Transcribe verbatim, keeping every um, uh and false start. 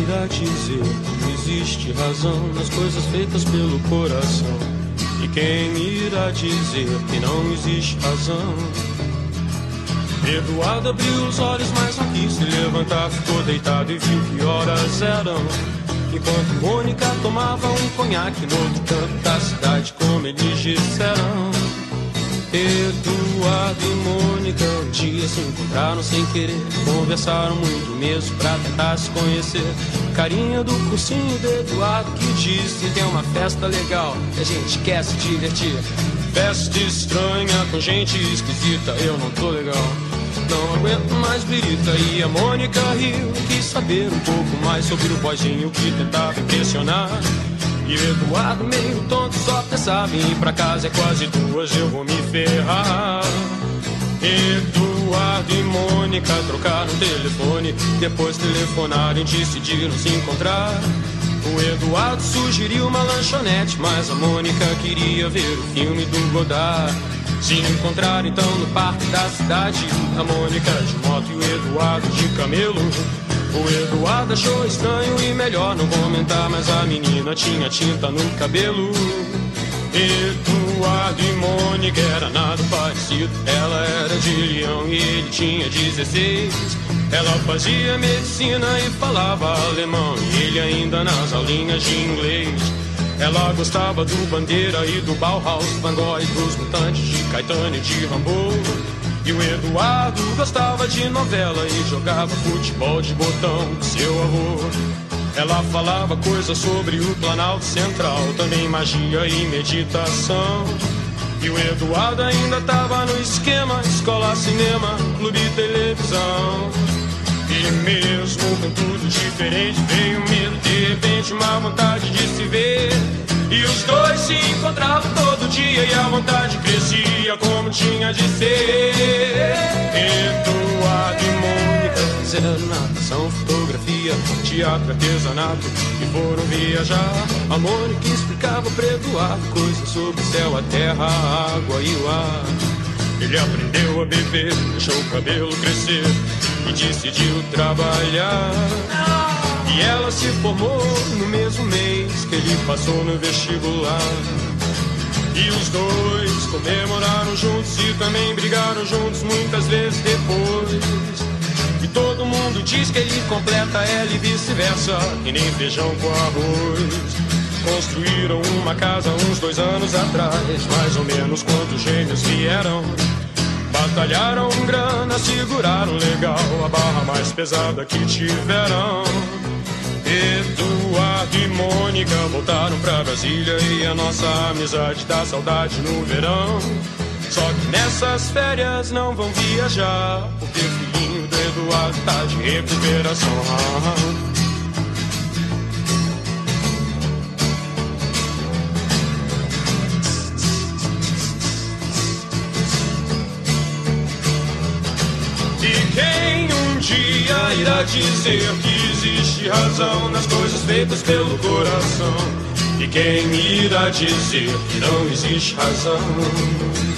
irá dizer que não existe razão nas coisas feitas pelo coração? E quem irá dizer que não existe razão? Eduardo abriu os olhos, mas não quis se levantar. Ficou deitado e viu que horas eram, enquanto Mônica tomava um conhaque no outro canto da cidade, como eles disseram. Eduardo e Mônica um dia se encontraram sem querer. Conversaram muito mesmo pra tentar se conhecer. Carinha do cursinho de Eduardo que disse que é uma festa legal e a gente quer se divertir. Festa estranha com gente esquisita, eu não tô legal, não aguento mais birita. E a Mônica riu, quis saber um pouco mais sobre o boyzinho que tentava impressionar. E o Eduardo meio tonto só pensava em ir pra casa, é quase duas, eu vou me ferrar. Eduardo e Mônica trocaram telefone, depois telefonaram e decidiram se encontrar. O Eduardo sugeriu uma lanchonete, mas a Mônica queria ver o filme do Godard. Se encontraram então no parque da cidade, a Mônica de moto e o Eduardo de camelo. O Eduardo achou estranho e melhor não comentar, mas a menina tinha tinta no cabelo. Eduardo e Mônica era nada parecido, ela era de Leão e ele tinha dezesseis. Ela fazia medicina e falava alemão, e ele ainda nas aulinhas de inglês. Ela gostava do Bandeira e do Bauhaus, Van Gogh e dos Mutantes, de Caetano e de Rambo. E o Eduardo gostava de novela e jogava futebol de botão com seu avô. Ela falava coisas sobre o Planalto Central, também magia e meditação. E o Eduardo ainda tava no esquema, escola, cinema, clube e televisão. E mesmo com tudo diferente, veio medo, de repente uma vontade de se ver. E os dois se encontravam todo dia e a vontade crescia como tinha de ser. Eduardo e Mônica fizeram natação, fotografia, teatro, artesanato e foram viajar. A Mônica explicava para Eduardo coisas sobre o céu, a terra, a água e o ar. Ele aprendeu a beber, deixou o cabelo crescer e decidiu trabalhar. E ela se formou no mesmo mês que ele passou no vestibular. E os dois comemoraram juntos e também brigaram juntos muitas vezes depois. E todo mundo diz que ele completa ela e vice-versa, que nem feijão com arroz. Construíram uma casa uns dois anos atrás, mais ou menos quando os gêmeos vieram. Batalharam grana, seguraram legal a barra mais pesada que tiveram. Eduardo e Mônica voltaram pra Brasília e a nossa amizade dá saudade no verão. Só que nessas férias não vão viajar, porque o filhinho do Eduardo tá de recuperação. E quem um dia irá dizer que existe razão nas coisas feitas pelo coração? E quem irá dizer que não existe razão?